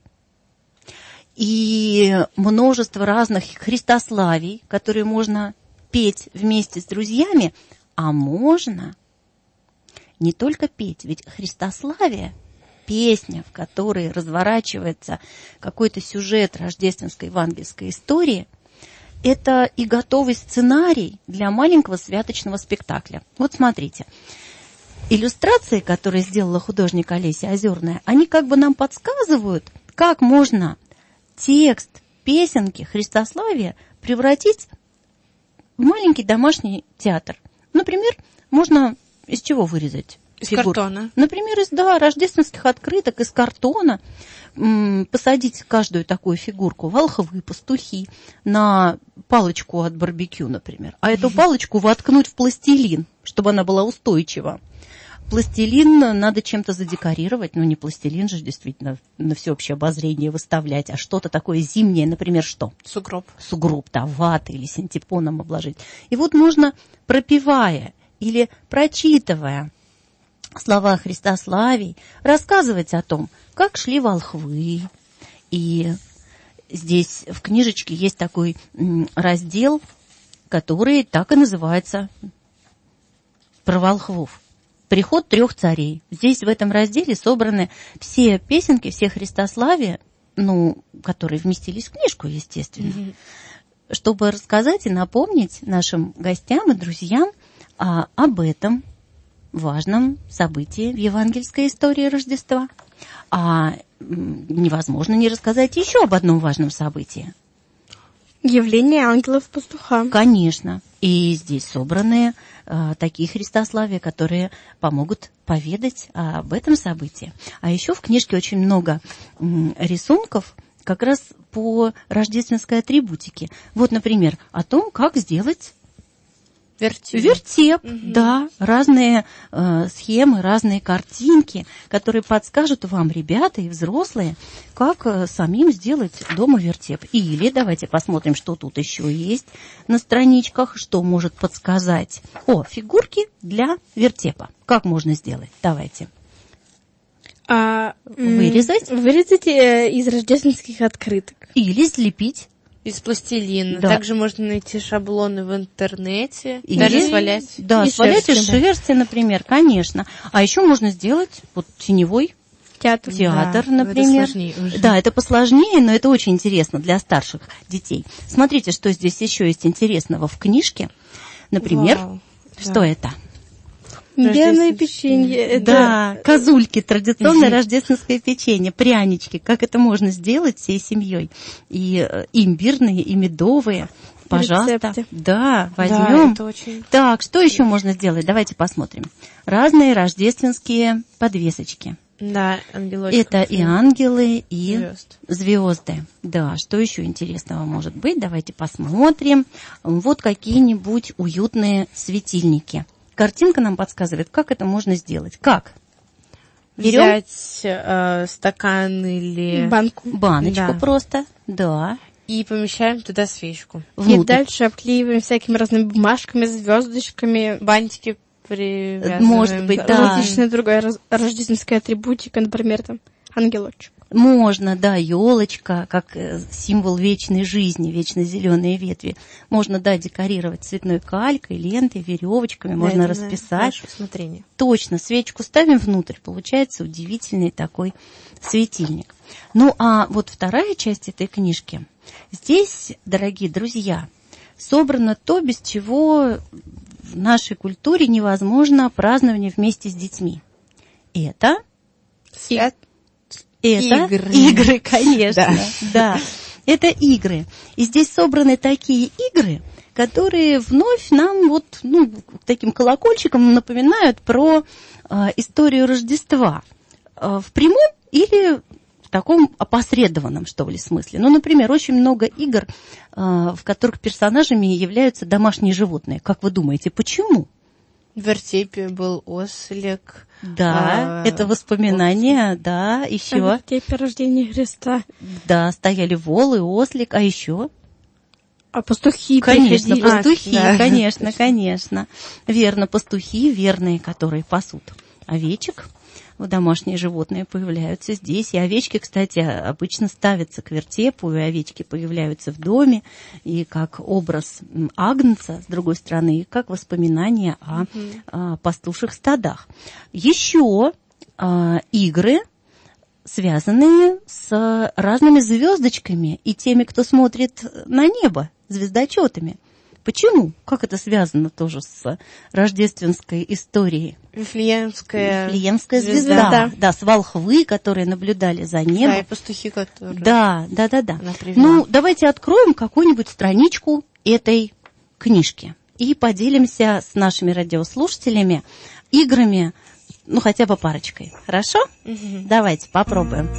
и множество разных христославий, которые можно петь вместе с друзьями, а можно не только петь, ведь христославие — песня, в которой разворачивается какой-то сюжет рождественской евангельской истории, это и готовый сценарий для маленького святочного спектакля. Вот смотрите, иллюстрации, которые сделала художник Олеся Озерная, они как бы нам подсказывают, как можно текст песенки христославия превратить в маленький домашний театр. Например, можно из чего вырезать? Из фигур. Картона. Например, из да, рождественских открыток, из картона. М- посадить каждую такую фигурку, волхвы, пастухи, на палочку от барбекю, например. А эту палочку воткнуть в пластилин, чтобы она была устойчива. Пластилин надо чем-то задекорировать. Ну, не пластилин же действительно на всеобщее обозрение выставлять, а что-то такое зимнее, например, что? Сугроб. Сугроб, да, ватой или синтепоном обложить. И вот можно, пропевая или прочитывая слова христославий, рассказывать о том, как шли волхвы. И здесь в книжечке есть такой раздел, который так и называется «Про волхвов». «Приход трех царей». Здесь в этом разделе собраны все песенки, все христославия, ну, которые вместились в книжку, естественно, mm-hmm. чтобы рассказать и напомнить нашим гостям и друзьям а, об этом важном событии в евангельской истории Рождества. А невозможно не рассказать еще об одном важном событии. Явление ангелов-пастуха. Конечно. И здесь собраны э, такие христославия, которые помогут поведать об этом событии. А еще в книжке очень много э, рисунков как раз по рождественской атрибутике. Вот, например, о том, как сделать вертеп. Вертеп, угу. да, разные э, схемы, разные картинки, которые подскажут вам, ребята и взрослые, как э, самим сделать дома вертеп. Или давайте посмотрим, что тут еще есть на страничках, что может подсказать. О, фигурки для вертепа. Как можно сделать? Давайте. А, вырезать. Вырезать э, из рождественских открыток. Или слепить. Из пластилина. Да. Также можно найти шаблоны в интернете. Или, даже свалять. Да, из свалять шерсти, из шерсти, например, конечно. А еще можно сделать вот теневой театр, театр да, например. Это сложнее уже. Да, это посложнее, но это очень интересно для старших детей. Смотрите, что здесь еще есть интересного в книжке. Например, Вау, что да. это? Медленное печенье. Это... Да, козульки, традиционное Угу. рождественское печенье, прянички. Как это можно сделать всей семьей? И э, имбирные, и медовые. Пожалуйста. Рецепты. Да, Да, возьмем. это очень... Так, что еще можно сделать? Давайте посмотрим. Разные рождественские подвесочки. Да, ангелочков. Это и ангелы, и Звезд. звезды. Да, что еще интересного может быть? Давайте посмотрим. Вот какие-нибудь уютные светильники. Картинка нам подсказывает, как это можно сделать. Как? Берем Взять э, стакан или... банку. баночку Да. просто, да, и помещаем туда свечку. Внутрь. И дальше обклеиваем всякими разными бумажками, звездочками. Бантики привязываем. Может быть, да. Различная другая рождественская атрибутика, например, там, ангелочек. Можно, да, елочка, как символ вечной жизни, вечно зеленые ветви. Можно, да, декорировать цветной калькой, лентой, веревочками, да, можно расписать. Усмотрение. Точно, свечку ставим внутрь, получается удивительный такой светильник. Ну, а вот вторая часть этой книжки. Здесь, дорогие друзья, собрано то, без чего в нашей культуре невозможно празднование вместе с детьми. Это... Свят... Это игры. игры, конечно, да. да. Это игры. И здесь собраны такие игры, которые вновь нам вот, ну, таким колокольчиком напоминают про э, историю Рождества. Э, в прямом или в таком опосредованном, что ли, смысле. Ну, например, очень много игр, э, в которых персонажами являются домашние животные. Как вы думаете, почему? В вертепе был ослик. Да, а, это воспоминания, ослик. Да, еще. В вертепе рождения Христа. Да, стояли волы, ослик, а еще? А пастухи Конечно, приходили. пастухи, а, да. конечно, конечно. Верно, пастухи верные, которые пасут овечек. Домашние животные появляются здесь. И овечки, кстати, обычно ставятся к вертепу, и овечки появляются в доме, и как образ агнца, с другой стороны, и как воспоминание о, mm-hmm. о пастушьих стадах. Еще а, игры, связанные с разными звездочками и теми, кто смотрит на небо, звездочетами. Почему? Как это связано тоже с рождественской историей? Вифлеемская, Вифлеемская звезда. звезда. Да. да, с волхвы, которые наблюдали за небом. Да, и пастухи, которые... Да, да, да, да. Ну, давайте откроем какую-нибудь страничку этой книжки и поделимся с нашими радиослушателями играми, ну, хотя бы парочкой. Хорошо? Угу. Давайте попробуем.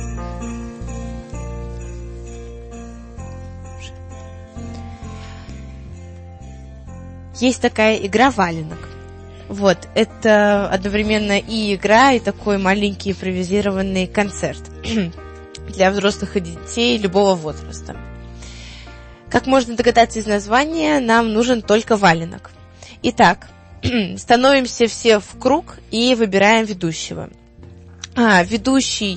Есть такая игра «Валенок». Вот, это одновременно и игра, и такой маленький импровизированный концерт для взрослых и детей любого возраста. Как можно догадаться из названия, нам нужен только валенок. Итак, становимся все в круг и выбираем ведущего. А, ведущий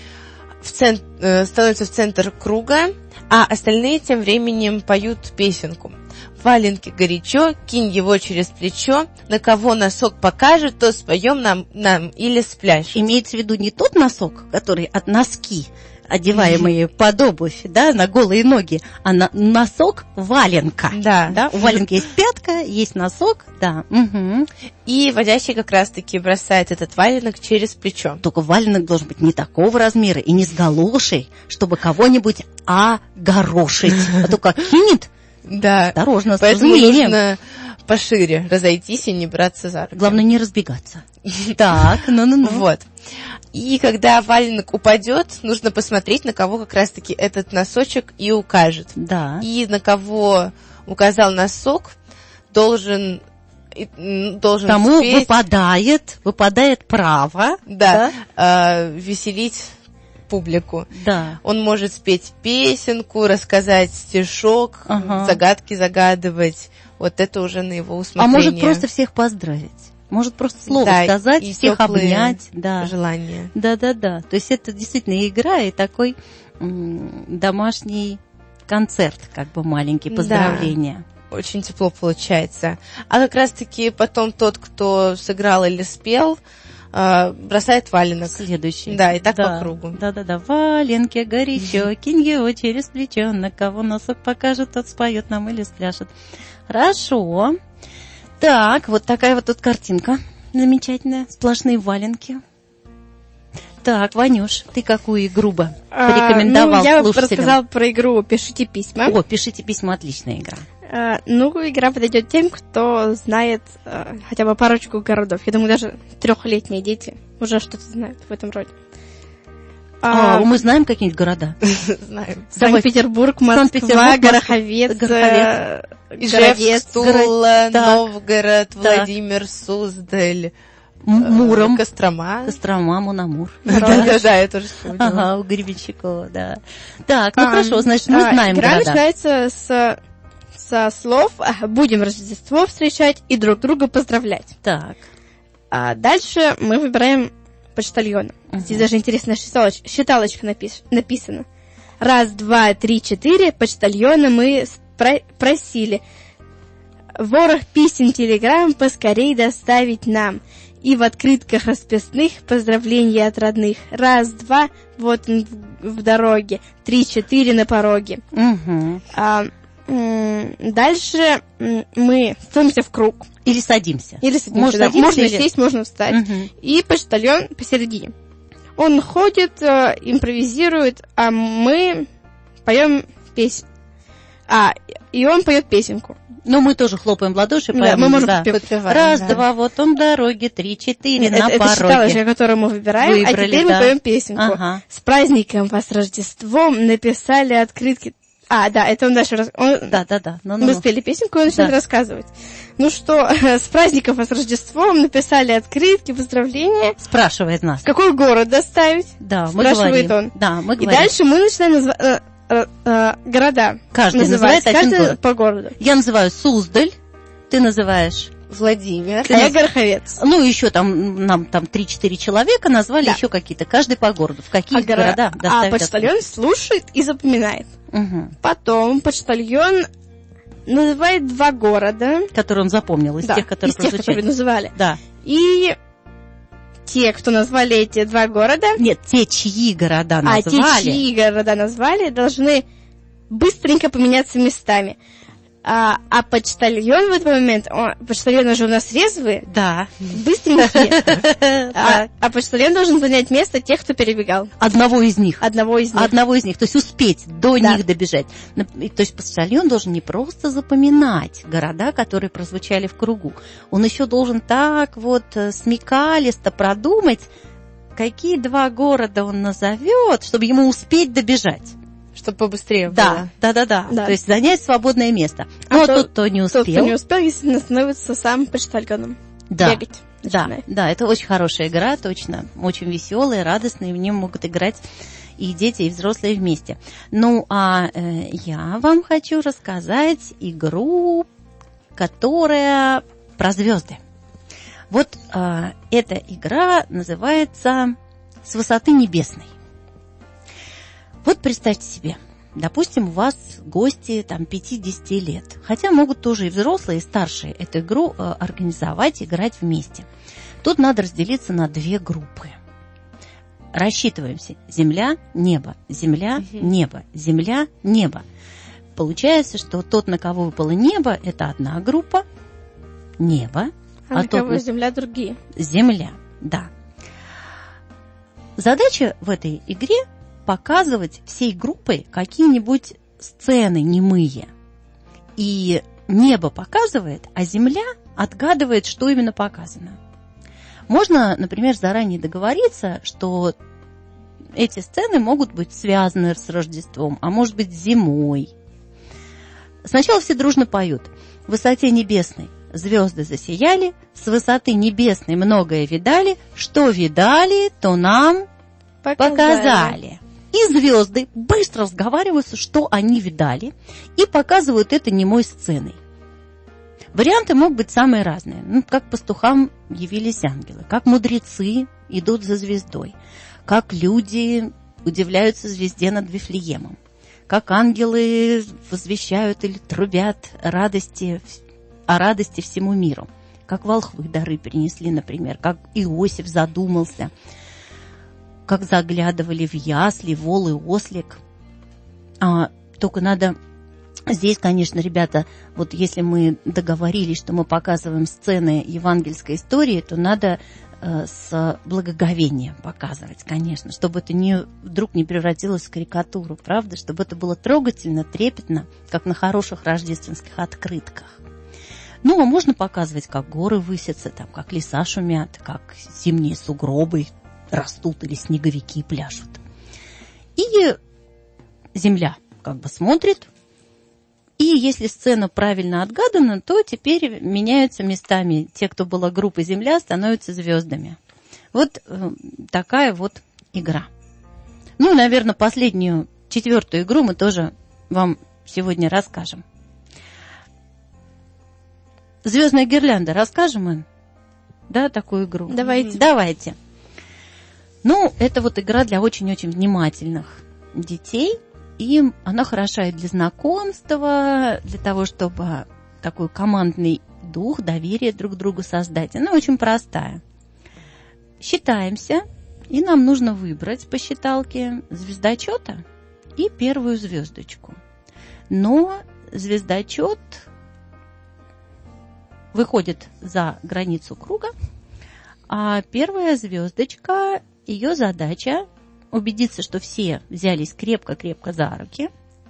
в цент... становится в центр круга, а остальные тем временем поют песенку. Валенки горячо, кинь его через плечо, на кого носок покажет, то споем нам, нам или спляшем. Имеется в виду не тот носок, который от носки, одеваемые mm-hmm. под обувь, да, на голые ноги, а на носок валенка. Да. да. У валенки есть пятка, есть носок, да. Угу. И водящий как раз-таки бросает этот валенок через плечо. Только валенок должен быть не такого размера и не с галошей, чтобы кого-нибудь огорошить. А то как кинет, да. осторожно, с поэтому нужно пошире разойтись и не браться за руки. Главное, не разбегаться. Так, ну-ну-ну. Вот. И когда валенок упадет, нужно посмотреть, на кого как раз-таки этот носочек и укажет. Да. И на кого указал носок, должен, должен тому спеть, выпадает, выпадает право. Да, да? Э, веселить публику. Да. Он может спеть песенку, рассказать стишок, ага. загадки загадывать. Вот это уже на его усмотрение. А может просто всех поздравить. Может просто слово да, сказать, всех обнять. Да. Желание. Да-да-да. То есть это действительно игра и такой м- домашний концерт, как бы маленький, поздравления. Да. Очень тепло получается. А как раз-таки потом тот, кто сыграл или спел, бросает валенок. Следующий. Да, и так да. по кругу. Да-да-да. Валенки горячо, кинь его через плечо, на кого носок покажет, тот споет нам или спляшет. Хорошо. Так, вот такая вот тут картинка замечательная. Сплошные валенки. Так, Ванюш, ты какую игру бы порекомендовал а, ну, я слушателям? Я рассказала про игру «Пишите письма». О, «Пишите письма» — отличная игра. А, ну, игра подойдет тем, кто знает а, хотя бы парочку городов. Я думаю, даже трехлетние дети уже что-то знают в этом роде. А, а мы знаем какие-нибудь города? Знаем. Санкт-Петербург, Москва, Гороховец, Ижевск, Тула, Новгород, Владимир, Суздаль. Муром. Кострома. Кострома, Мунамур. Да-да-да, я тоже вспомнила. Ага, у Гребенщикова, да. Так, ну хорошо, значит, мы знаем города. Игра города. начинается с, со слов «будем Рождество встречать и друг друга поздравлять». Так. А дальше мы выбираем почтальона. Uh-huh. Здесь даже интересная считалоч- считалочка напиш- написана. Раз, два, три, четыре, почтальона мы спро- просили. Ворох писем, телеграмм поскорей доставить нам. И в открытках расписных поздравления от родных. Раз, два, вот он в, в дороге. Три, четыре на пороге. Угу. А, м- дальше м- мы становимся в круг. Или садимся. Или садимся, можно, да. садимся Можно или... сесть, можно встать. Угу. И почтальон посередине. Он ходит, э, импровизирует, а мы поем песню. А, и он поет песенку. Ну, мы тоже хлопаем в ладоши, да, поем. Мы можем да. подпевать. Раз, да. два, вот он в дороге, три, четыре, на это, пороге. Это считалочка, которую мы выбираем, Выбрали, а теперь да. мы поем песенку. Ага. С праздником вас, Рождеством, написали открытки. А, да, это он дальше... Рас... Он... Да, да, да. Ну, мы ну. спели песенку, и он начинает да. рассказывать. Ну что, с праздником вас, Рождеством, написали открытки, поздравления. Спрашивает нас. В какой город доставить? Да, мы Спрашивает говорим. он. Да, мы и говорим. дальше мы начинаем называть... Э, э, э, города. Каждый называть. называет один Каждый город. по городу. Я называю Суздаль, ты называешь... Владимир. А я Гороховец. Ну, еще там, нам там три-четыре человека назвали, да. еще какие-то, каждый по городу. В какие а города горо... доставить? А почтальон слушает и запоминает. Угу. Потом почтальон называет два города. Которые он запомнил, из да, тех, которые из тех, которые называли. Да. И те, кто назвали эти два города... Нет, те, чьи города назвали. А те, чьи города назвали, должны быстренько поменяться местами. А, а почтальон в этот момент, он, почтальоны же у нас резвые, да. быстренькие, а, а почтальон должен занять место тех, кто перебегал. Одного из них. Одного из них. Одного из них, то есть успеть до да. них добежать. То есть почтальон должен не просто запоминать города, которые прозвучали в кругу, он еще должен так вот смекалисто продумать, какие два города он назовет, чтобы ему успеть добежать. Чтобы побыстрее да, было. Да, да, да, да. То есть занять свободное место. А ну, а то, тот, кто не успел... Тот, кто не успел, естественно, становится сам почтальоном. Да, бегать да, да, это очень хорошая игра, точно. Очень веселая, радостная, и в нее могут играть и дети, и взрослые вместе. Ну, а э, я вам хочу рассказать игру, которая про звезды. Вот э, эта игра называется «С высоты небесной». Вот представьте себе, допустим, у вас гости там пятьдесят лет, хотя могут тоже и взрослые, и старшие эту игру э, организовать, играть вместе. Тут надо разделиться на две группы. Рассчитываемся. Земля, небо, земля, угу. небо, земля, небо. Получается, что тот, на кого выпало небо, это одна группа, небо. А, а на тот, кого земля, другие. Земля, да. Задача в этой игре показывать всей группой какие-нибудь сцены немые. И небо показывает, а земля отгадывает, что именно показано. Можно, например, заранее договориться, что эти сцены могут быть связаны с Рождеством, а может быть зимой. Сначала все дружно поют. В высоте небесной звезды засияли, с высоты небесной многое видали, что видали, то нам показали. показали. И звезды быстро разговариваются, что они видали, и показывают это немой сценой. Варианты могут быть самые разные. Ну, как пастухам явились ангелы, как мудрецы идут за звездой, как люди удивляются звезде над Вифлеемом, как ангелы возвещают или трубят радости, о радости всему миру, как волхвы дары принесли, например, как Иосиф задумался, как заглядывали в ясли, вол и ослик. А, только надо... Здесь, конечно, ребята, вот если мы договорились, что мы показываем сцены евангельской истории, то надо э, с благоговением показывать, конечно, чтобы это не, вдруг не превратилось в карикатуру, правда? Чтобы это было трогательно, трепетно, как на хороших рождественских открытках. Ну, а можно показывать, как горы высятся, там, как леса шумят, как зимние сугробы растут или снеговики пляшут. И земля как бы смотрит, И если сцена правильно отгадана, то теперь меняются местами. Те, кто была группой «Земля», становятся звездами. Вот э, такая вот игра. Ну, наверное, последнюю, четвертую игру мы тоже вам сегодня расскажем. «Звездная гирлянда» расскажем им? Да, такую игру? Давайте. Давайте. Ну, это вот игра для очень-очень внимательных детей. И она хороша и для знакомства, для того, чтобы такой командный дух, доверие друг к другу создать. Она очень простая. Считаемся, и нам нужно выбрать по считалке звездочета и первую звездочку. Но звездочет выходит за границу круга, а первая звездочка, ее задача убедиться, что все взялись крепко-крепко за руки.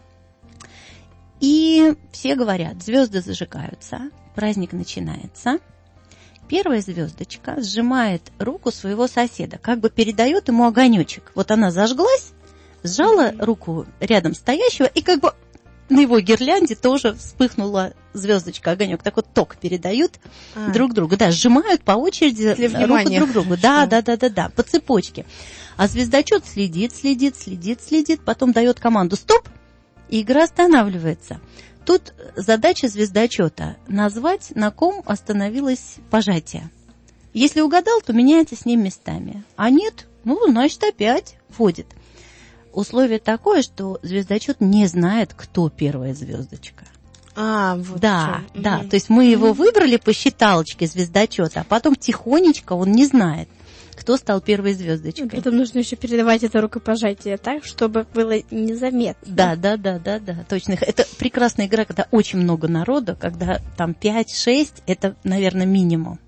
И все говорят, звезды зажигаются, праздник начинается. Первая звездочка сжимает руку своего соседа, как бы передает ему огонечек. Вот она зажглась, сжала руку рядом стоящего, и как бы на его гирлянде тоже вспыхнула звездочка, огонек. Так вот ток передают а. друг другу. Да, сжимают по очереди руку друг другу. Да, да, да, да, да, по цепочке. А звездочет следит, следит, следит, следит, потом дает команду «стоп», и игра останавливается. Тут задача звездочета – назвать, на ком остановилось пожатие. Если угадал, то меняется с ним местами. А нет, ну, значит, опять вводит. Условие такое, что звездочет не знает, кто первая звездочка. А, вот да, что. да. Mm-hmm. То есть мы его выбрали по считалочке звездочета, а потом тихонечко он не знает, кто стал первой звездочкой. Потом нужно еще передавать это рукопожатие так, чтобы было незаметно. Да, да, да, да, да, точно. Это прекрасная игра, когда очень много народа, когда там пять-шесть, это, наверное, минимум.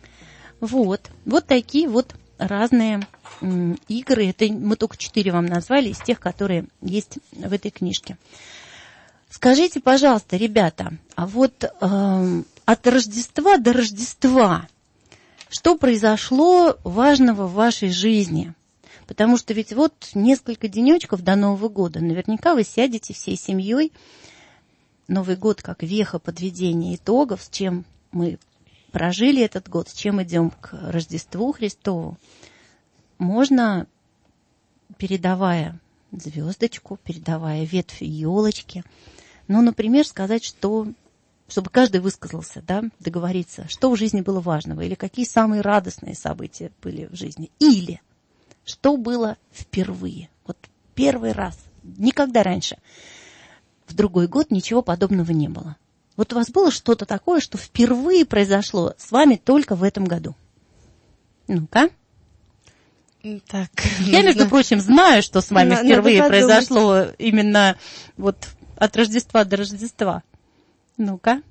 Вот, вот такие вот разные м, игры. Это мы только четыре вам назвали из тех, которые есть в этой книжке. Скажите, пожалуйста, ребята, а вот э, от Рождества до Рождества что произошло важного в вашей жизни? Потому что ведь вот несколько денечков до Нового года. Наверняка вы сядете всей семьей. Новый год как веха подведения итогов, с чем мы прожили этот год, с чем идем к Рождеству Христову. Можно, передавая звездочку, передавая ветвь елочки, ну, например, сказать, что... чтобы каждый высказался, да, договориться, что в жизни было важного, или какие самые радостные события были в жизни, или что было впервые, вот первый раз, никогда раньше, в другой год ничего подобного не было. Вот у вас было что-то такое, что впервые произошло с вами только в этом году? Ну-ка. Так. Я, между прочим, знаю, что с вами Надо впервые подумать. произошло именно вот от Рождества до Рождества. Ну-ка.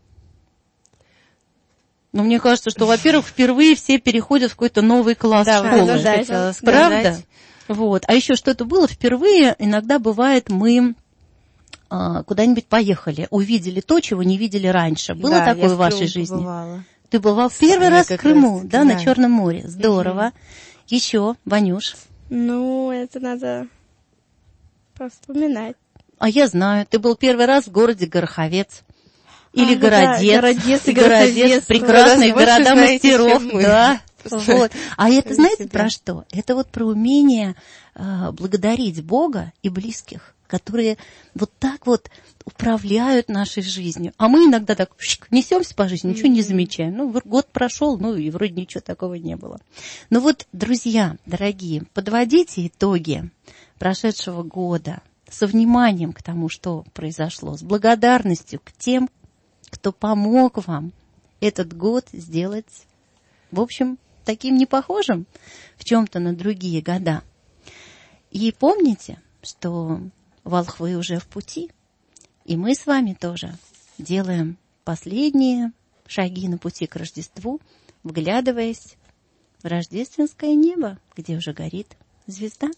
Ну, мне кажется, что, во-первых, впервые все переходят в какой-то новый класс да, школы. Да, да, правда? Вот. А еще что-то было впервые. Иногда бывает, мы а, куда-нибудь поехали, увидели то, чего не видели раньше. Было да, такое я в вашей Крыму жизни? Побывала. Ты бывал в первый раз в Крыму, раз, да, да, на Черном море. Здорово. Угу. Еще, Ванюш? Ну, это надо повспоминать. А я знаю, ты был первый раз в городе Гороховец. Или а, Городец. Да, Городец и Городец. Прекрасные города мастеров. Да. Вот. А это знаете себя. Про что? Это вот про умение э, благодарить Бога и близких, которые вот так вот управляют нашей жизнью. А мы иногда так несемся по жизни, ничего не замечаем. Ну, год прошел, ну и вроде ничего такого не было. Ну вот, друзья, дорогие, подводите итоги прошедшего года со вниманием к тому, что произошло, с благодарностью к тем, кто помог вам этот год сделать, в общем, таким непохожим в чем-то на другие года. И помните, что волхвы уже в пути, и мы с вами тоже делаем последние шаги на пути к Рождеству, вглядываясь в рождественское небо, где уже горит звезда.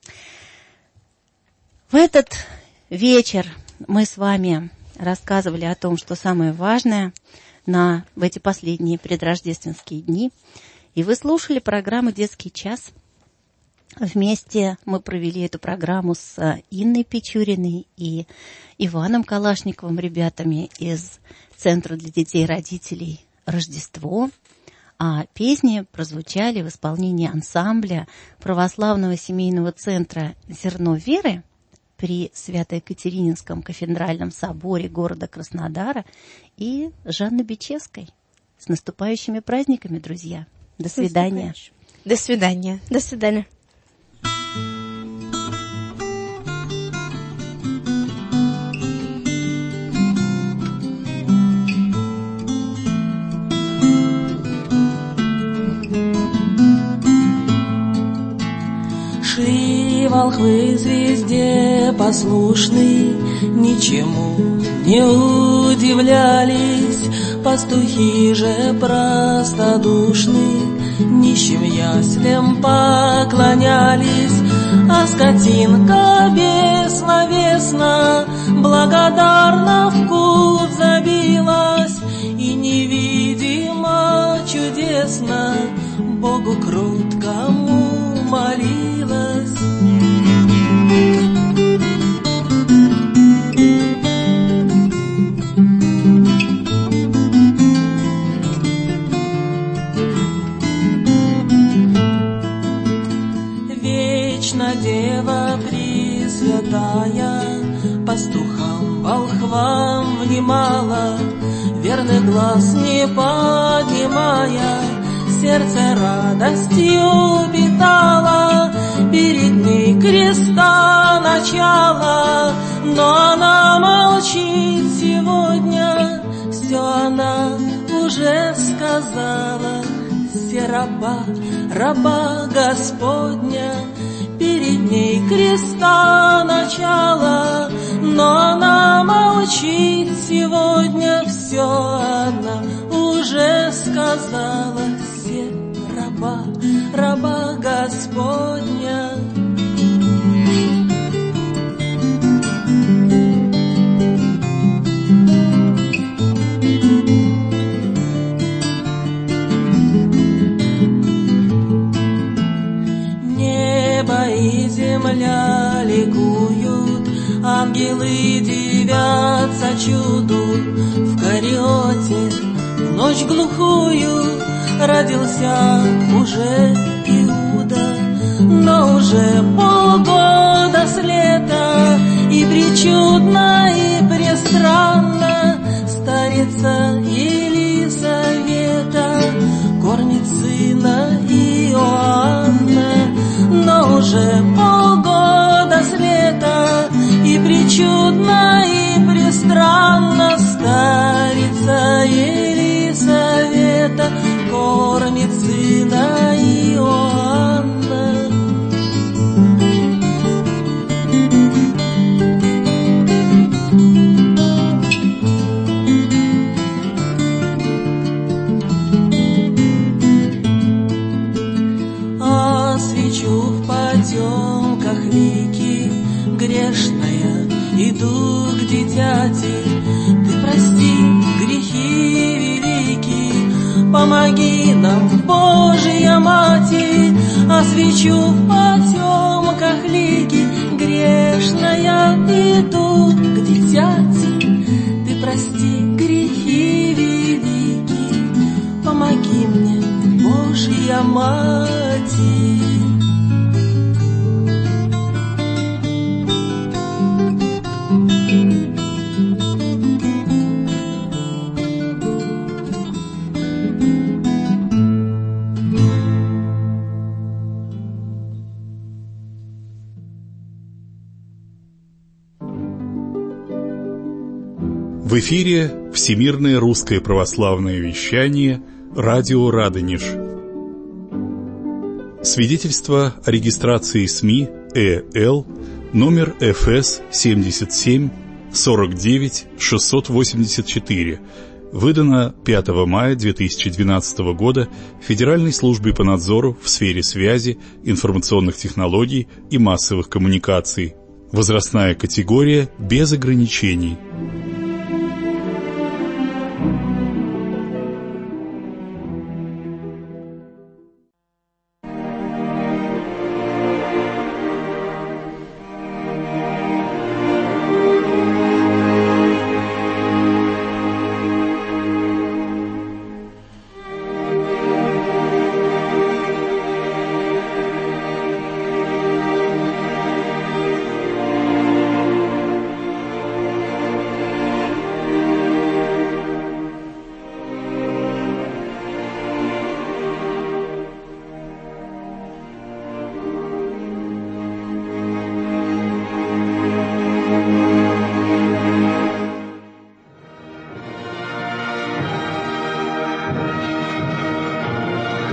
В этот вечер мы с вами рассказывали о том, что самое важное на, в эти последние предрождественские дни. И вы слушали программу «Детский час». Вместе мы провели эту программу с Инной Печуриной и Иваном Калашниковым, ребятами из Центра для детей и родителей «Рождество». А песни прозвучали в исполнении ансамбля православного семейного центра «Зерно веры» при Свято-Екатерининском кафедральном соборе города Краснодара и Жанны Бичевской. С наступающими праздниками, друзья! До свидания! До свидания! До свидания! Волхвы звезде послушны, ничему не удивлялись. Пастухи же простодушны, нищим яслям поклонялись. А скотинка бессловесна, благодарна в кут забилась. И невидимо чудесно Богу кроткому молилась. Вечна Дева Пресвятая, пастухам, волхвам внимала, верный глаз не поднимая, сердце радостью питала. Перед ней креста начало, но она молчит сегодня. Все она уже сказала. Все раба, раба Господня. Перед ней креста начало, но она молчит сегодня. Все она уже сказала. Все раба, раба Господня. Небо и земля ликуют, ангелы дивятся чуду. В карете в ночь глухую родился уже Иуда, но уже полгода с лета, и причудно, и престранно старица Елисавета кормит сына Иоанна. Но уже полгода с лета, и причудно, и престранно старица Елисавета кормит сына Иоанна. А свечу в потемках веки, грешная, иду к дитяти. Ты прости грехи велики, помоги нам, Божья Матерь. А свечу в потемках лики, грешная, иду к дитяти. Ты прости грехи велики, помоги мне, Божья Матерь. В эфире Всемирное русское православное вещание «Радио Радонеж». Свидетельство о регистрации СМИ ЭЛ номер эф эс семьдесят семь сорок девять шестьсот восемьдесят четыре, выдано пятого мая две тысячи двенадцатого года Федеральной службой по надзору в сфере связи, информационных технологий и массовых коммуникаций. Возрастная категория без ограничений.